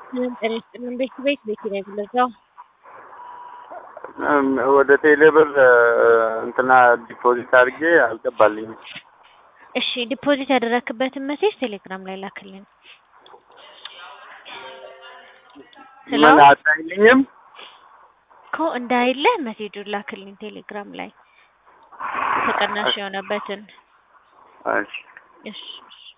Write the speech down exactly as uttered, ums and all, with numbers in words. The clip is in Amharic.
ምን ቤት ቤት ቤት ነው ብለዛው ወደ ቴሌብር እንትና ዲፖዚት አድርጌ አልገባልኝም። እሺ ዲፖዚት ያደረክበትን ሜሴጅ ቴሌግራም ላይ ላክልኝ። ምን አታይልኝም? ኮ እንዳይልህ ሜሴጁን ላክልኝ ቴሌግራም ላይ ተቀናሽ የሆነበትን። እሺ እሺ